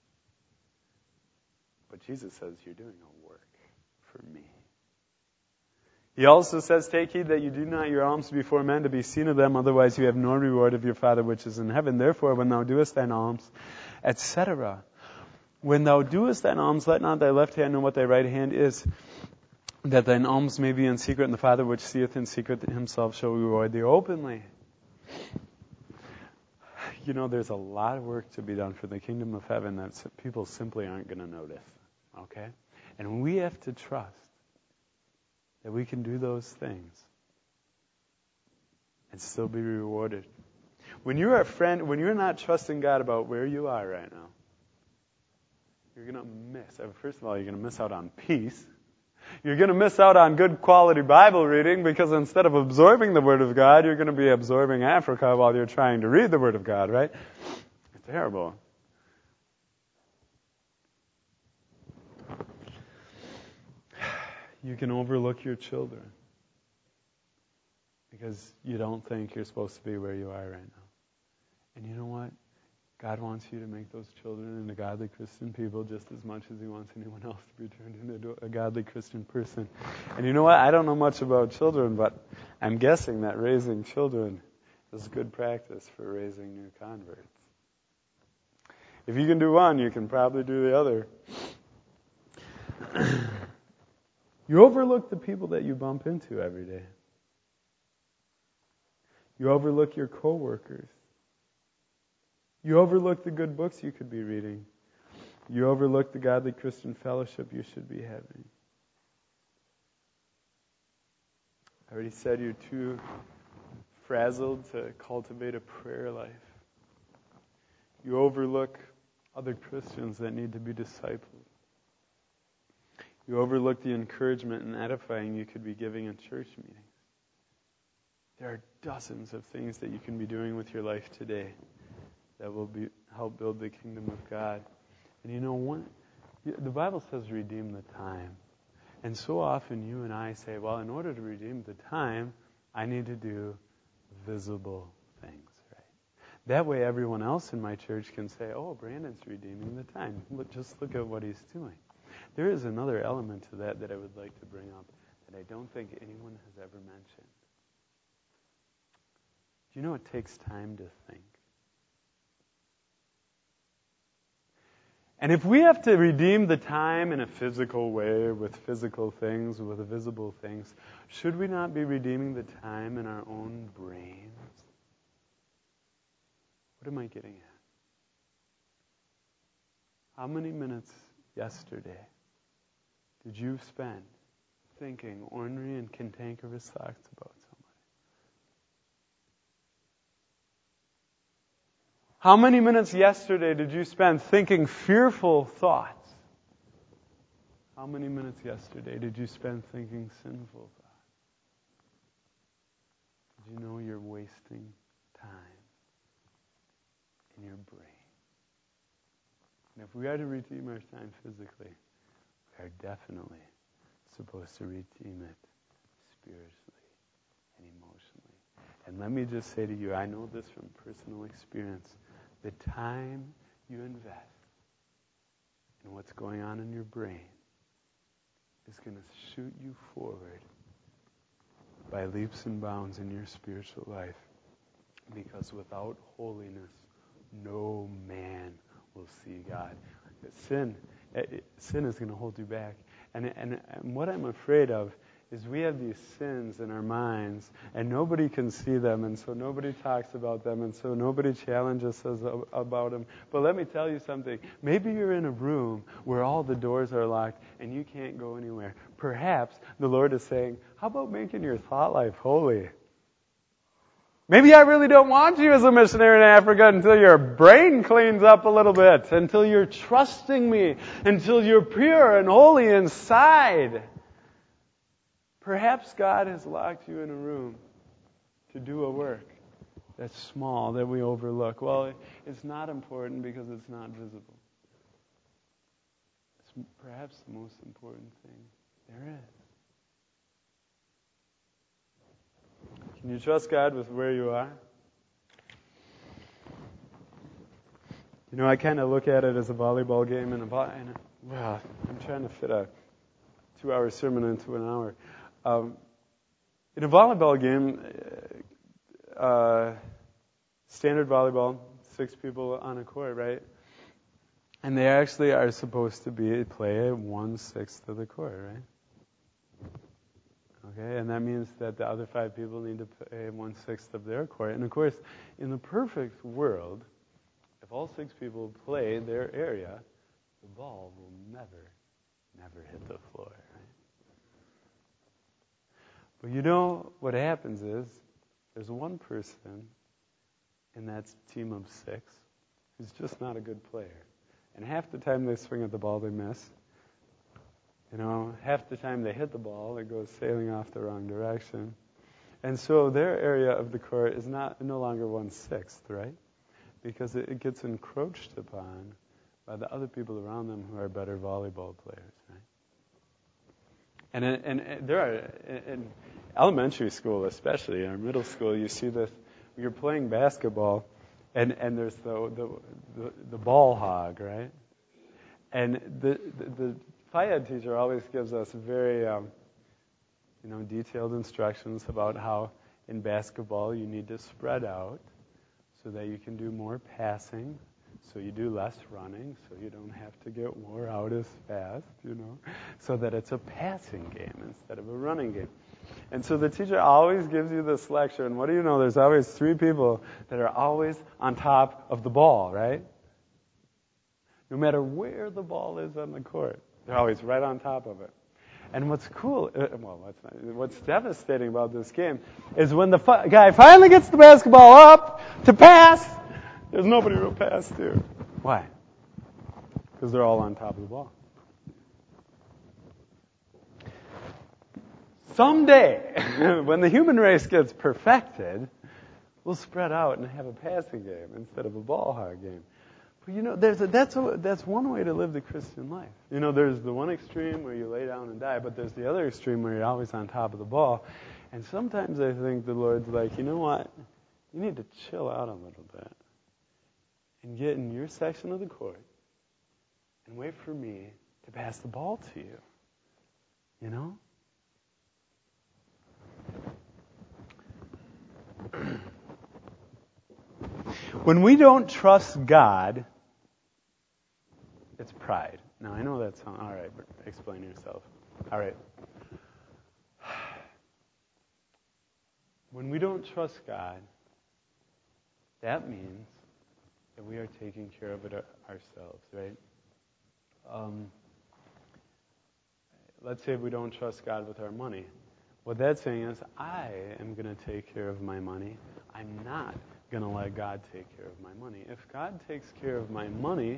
But Jesus says, you're doing a work for me. He also says, take heed that you do not your alms before men to be seen of them, otherwise you have no reward of your Father which is in heaven. Therefore, when thou doest thine alms, etc. When thou doest thine alms, let not thy left hand know what thy right hand is, that thine alms may be in secret, and the Father which seeth in secret himself shall reward thee openly. There's a lot of work to be done for the kingdom of heaven that people simply aren't going to notice. Okay? And we have to trust that we can do those things and still be rewarded. When you're not trusting God about where you are right now, you're going to miss. First of all, you're going to miss out on peace. You're going to miss out on good quality Bible reading because instead of absorbing the Word of God, you're going to be absorbing Africa while you're trying to read the Word of God, right? It's terrible. You can overlook your children because you don't think you're supposed to be where you are right now. And you know what? God wants you to make those children into godly Christian people just as much as He wants anyone else to be turned into a godly Christian person. And you know what? I don't know much about children, but I'm guessing that raising children is good practice for raising new converts. If you can do one, you can probably do the other. You overlook the people that you bump into every day. You overlook your coworkers. You overlook the good books you could be reading. You overlook the godly Christian fellowship you should be having. I already said you're too frazzled to cultivate a prayer life. You overlook other Christians that need to be discipled. You overlook the encouragement and edifying you could be giving in church meetings. There are dozens of things that you can be doing with your life today that will help build the kingdom of God. And the Bible says redeem the time. And so often you and I say, well, in order to redeem the time, I need to do visible things, right? That way everyone else in my church can say, oh, Brandon's redeeming the time. Just look at what he's doing. There is another element to that I would like to bring up that I don't think anyone has ever mentioned. Do you know it takes time to think? And if we have to redeem the time in a physical way, with physical things, with visible things, should we not be redeeming the time in our own brains? What am I getting at? How many minutes yesterday did you spend thinking ornery and cantankerous thoughts about somebody? How many minutes yesterday did you spend thinking fearful thoughts? How many minutes yesterday did you spend thinking sinful thoughts? Did you know you're wasting time in your brain? And if we are to redeem our time physically, we are definitely supposed to redeem it spiritually and emotionally. And let me just say to you, I know this from personal experience, the time you invest in what's going on in your brain is going to shoot you forward by leaps and bounds in your spiritual life. Because without holiness, no man will see God. Sin is going to hold you back. And what I'm afraid of is we have these sins in our minds, and nobody can see them, and so nobody talks about them, and so nobody challenges us about them. But let me tell you something. Maybe you're in a room where all the doors are locked, and you can't go anywhere. Perhaps the Lord is saying, how about making your thought life holy? Maybe I really don't want you as a missionary in Africa until your brain cleans up a little bit, until you're trusting me, until you're pure and holy inside. Perhaps God has locked you in a room to do a work that's small, that we overlook. Well, it's not important because it's not visible. It's perhaps the most important thing there is. Can you trust God with where you are? You know, I kind of look at it as a volleyball game, and I'm trying to fit a 2-hour sermon into an hour. In a volleyball game, standard volleyball, 6 people on a court, right? And they actually are supposed to play 1/6 of the court, right? Okay, and that means that the other 5 people need to play 1/6 of their court. And of course, in the perfect world, if all 6 people play their area, the ball will never hit the floor, right? But you know what happens is, there's one person in that team of 6 who's just not a good player. And half the time they swing at the ball, they miss. You know, half the time they hit the ball, it goes sailing off the wrong direction. And so their area of the court is no longer 1/6, right? Because it gets encroached upon by the other people around them who are better volleyball players, right? And there are, in elementary school especially, in our middle school, you see this, you're playing basketball, and there's the ball hog, right? And the Phi Ed teacher always gives us very, detailed instructions about how in basketball you need to spread out so that you can do more passing, so you do less running, so you don't have to get wore out as fast, so that it's a passing game instead of a running game. And so the teacher always gives you this lecture, and what do you know? There's always 3 people that are always on top of the ball, right? No matter where the ball is on the court, they're always right on top of it. And what's cool, what's devastating about this game is when the guy finally gets the basketball up to pass, there's nobody to pass to. Why? Because they're all on top of the ball. Someday, when the human race gets perfected, we'll spread out and have a passing game instead of a ball hog game. But that's one way to live the Christian life. There's the one extreme where you lay down and die, but there's the other extreme where you're always on top of the ball. And sometimes I think the Lord's like, you know what? You need to chill out a little bit and get in your section of the court and wait for me to pass the ball to you. You know? When we don't trust God, it's pride. Now, I know that sounds, all right, but explain yourself. All right. When we don't trust God, that means that we are taking care of it ourselves, right? Let's say we don't trust God with our money. What that's saying is, I am going to take care of my money. I'm not going to let God take care of my money. If God takes care of my money,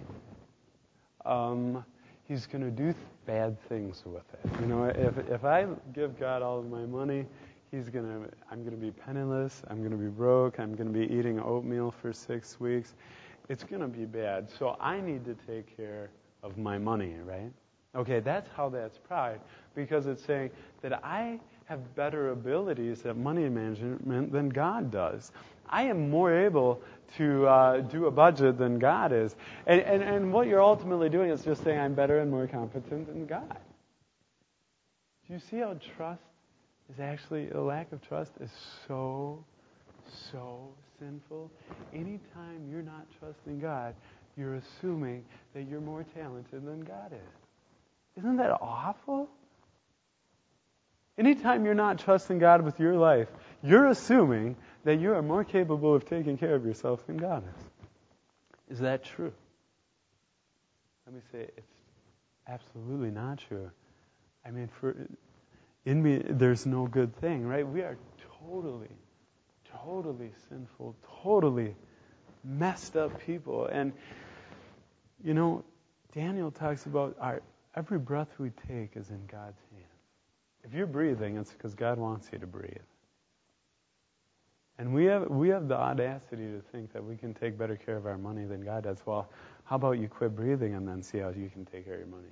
He's going to do bad things with it. You know, if I give God all of my money, I'm going to be penniless. I'm going to be broke. I'm going to be eating oatmeal for 6 weeks. It's going to be bad. So I need to take care of my money, right? Okay, that's how that's pride, because it's saying that I have better abilities at money management than God does. I am more able to do a budget than God is. And what you're ultimately doing is just saying I'm better and more competent than God. Do you see how trust is actually, a lack of trust is so sinful? Anytime you're not trusting God, you're assuming that you're more talented than God is. Isn't that awful? Anytime you're not trusting God with your life, you're assuming that you are more capable of taking care of yourself than God is. Is that true? Let me say, it's absolutely not true. I mean, in me, there's no good thing, right? We are totally sinful, totally messed up people. And, you know, Daniel talks about every breath we take is in God's hands. If you're breathing, it's because God wants you to breathe. And we have the audacity to think that we can take better care of our money than God does. Well, how about you quit breathing and then see how you can take care of your money?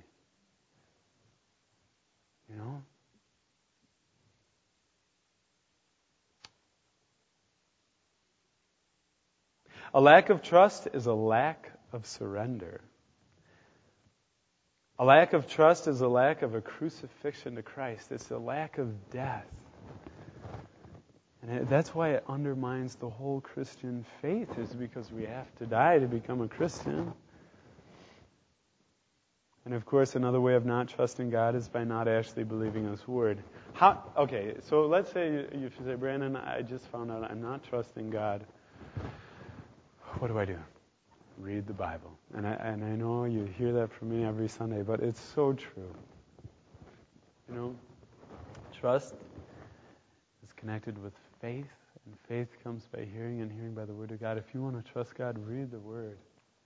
You know? A lack of trust is a lack of surrender. A lack of trust is a lack of a crucifixion to Christ. It's a lack of death. And that's why it undermines the whole Christian faith, is because we have to die to become a Christian. And of course, another way of not trusting God is by not actually believing His Word. Okay, so let's say you say, Brandon, I just found out I'm not trusting God. What do I do? Read the Bible. And I know you hear that from me every Sunday, but it's so true. You know, trust is connected with faith, and faith comes by hearing, and hearing by the Word of God. If you want to trust God, read the Word.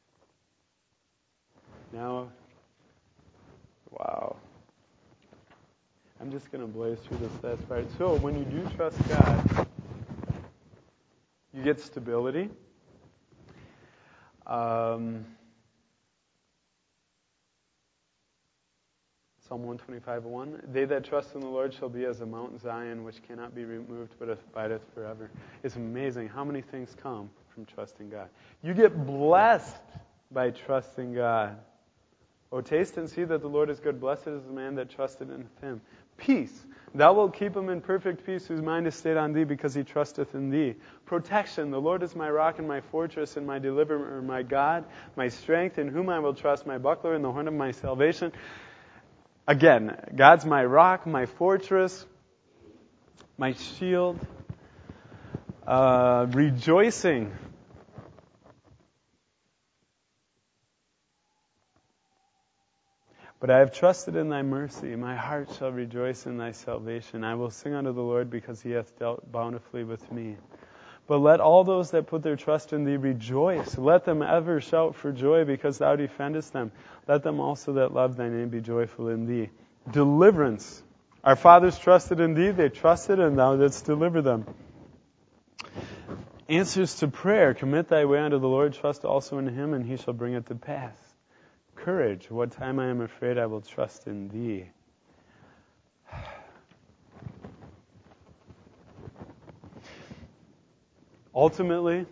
Now, wow. I'm just going to blaze through this last part. So, when you do trust God, you get stability. Psalm 125:1. They that trust in the Lord shall be as a Mount Zion, which cannot be removed, but abideth forever. It's amazing how many things come from trusting God. You get blessed by trusting God. O taste and see that the Lord is good. Blessed is the man that trusted in Him. Peace. Thou wilt keep him in perfect peace, whose mind is stayed on Thee, because he trusteth in Thee. Protection. The Lord is my rock and my fortress and my deliverer, my God, my strength, in whom I will trust, my buckler and the horn of my salvation. Again, God's my rock, my fortress, my shield. Rejoicing. But I have trusted in Thy mercy. My heart shall rejoice in Thy salvation. I will sing unto the Lord, because He hath dealt bountifully with me. But let all those that put their trust in Thee rejoice. Let them ever shout for joy, because Thou defendest them. Let them also that love Thy name be joyful in Thee. Deliverance. Our fathers trusted in Thee. They trusted, and Thou didst deliver them. Answers to prayer. Commit thy way unto the Lord. Trust also in Him, and He shall bring it to pass. Courage. What time I am afraid, I will trust in Thee. Ultimately,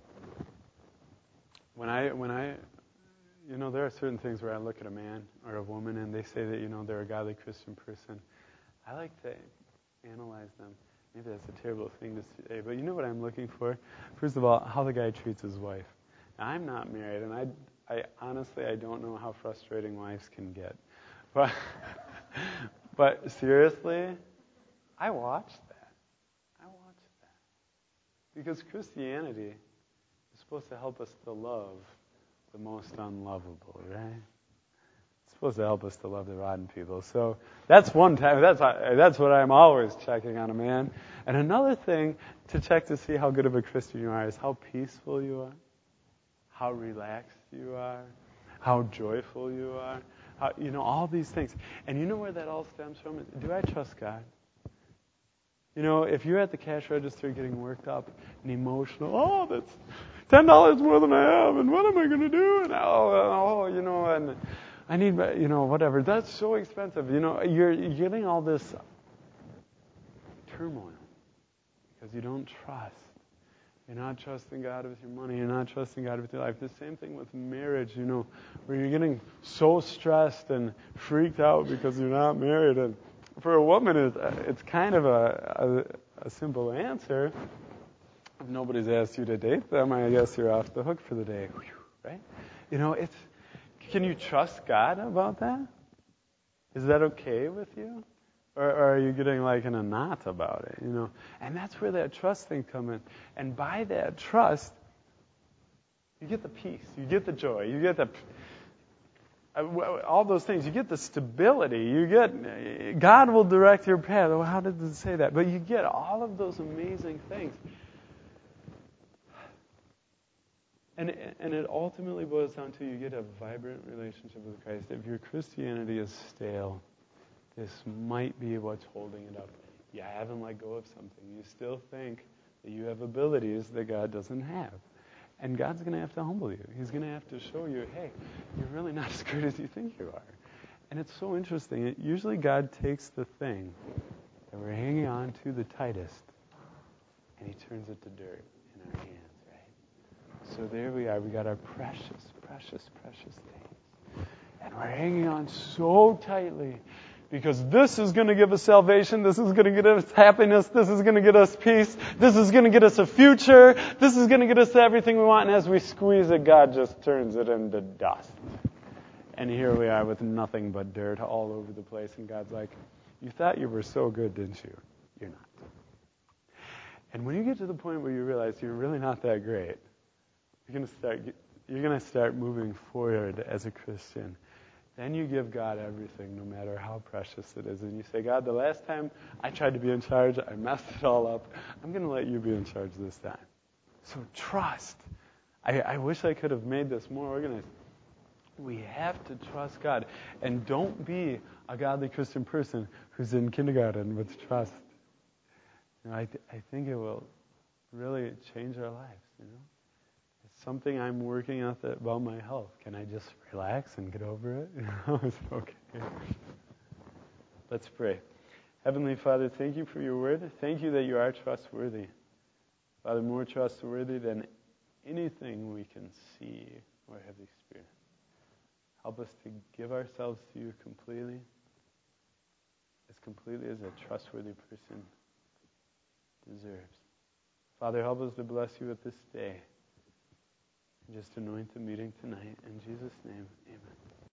when I, there are certain things where I look at a man or a woman and they say that, they're a godly Christian person. I like to analyze them. Maybe that's a terrible thing to say, but you know what I'm looking for? First of all, how the guy treats his wife. Now, I'm not married, and I honestly, I don't know how frustrating wives can get. But, but seriously, I watched that. Because Christianity is supposed to help us to love the most unlovable, right? It's supposed to help us to love the rotten people. So that's one time. That's what I'm always checking on a man. And another thing to check to see how good of a Christian you are is how peaceful you are, how relaxed you are, how joyful you are, how, all these things. And you know where that all stems from? Do I trust God? If you're at the cash register getting worked up and emotional, oh, that's $10 more than I have, and what am I going to do? And and I need, whatever. That's so expensive. You're getting all this turmoil because you don't trust. You're not trusting God with your money. You're not trusting God with your life. The same thing with marriage, where you're getting so stressed and freaked out because you're not married. And for a woman, it's kind of a simple answer. If nobody's asked you to date them, I guess you're off the hook for the day, right? Can you trust God about that? Is that okay with you? Or are you getting like in a knot about it, And that's where that trust thing comes in. And by that trust, you get the peace, you get the joy, you get the all those things. You get the stability. God will direct your path. Well, how did it say that? But you get all of those amazing things. And it ultimately boils down to you get a vibrant relationship with Christ. If your Christianity is stale, this might be what's holding it up. You haven't let go of something. You still think that you have abilities that God doesn't have. And God's going to have to humble you. He's going to have to show you, hey, you're really not as good as you think you are. And it's so interesting. Usually God takes the thing that we're hanging on to the tightest, and He turns it to dirt in our hands, right? So there we are. We got our precious, precious, precious things. And we're hanging on so tightly because this is going to give us salvation. This is going to get us happiness. This is going to get us peace. This is going to get us a future. This is going to get us everything we want. And as we squeeze it, God just turns it into dust. And here we are with nothing but dirt all over the place. And God's like, you thought you were so good, didn't you? You're not. And when you get to the point where you realize you're really not that great, you're going to start moving forward as a Christian. Then you give God everything, no matter how precious it is. And you say, God, the last time I tried to be in charge, I messed it all up. I'm going to let you be in charge this time. So trust. I wish I could have made this more organized. We have to trust God. And don't be a godly Christian person who's in kindergarten with trust. I think it will really change our lives, It's something I'm working on about my health. Can I just relax and get over it? It's okay. Let's pray. Heavenly Father, thank you for your word. Thank you that you are trustworthy. Father, more trustworthy than anything we can see or have experienced. Help us to give ourselves to you completely as a trustworthy person deserves. Father, help us to bless you with this day. Just anoint the meeting tonight. In Jesus' name, amen.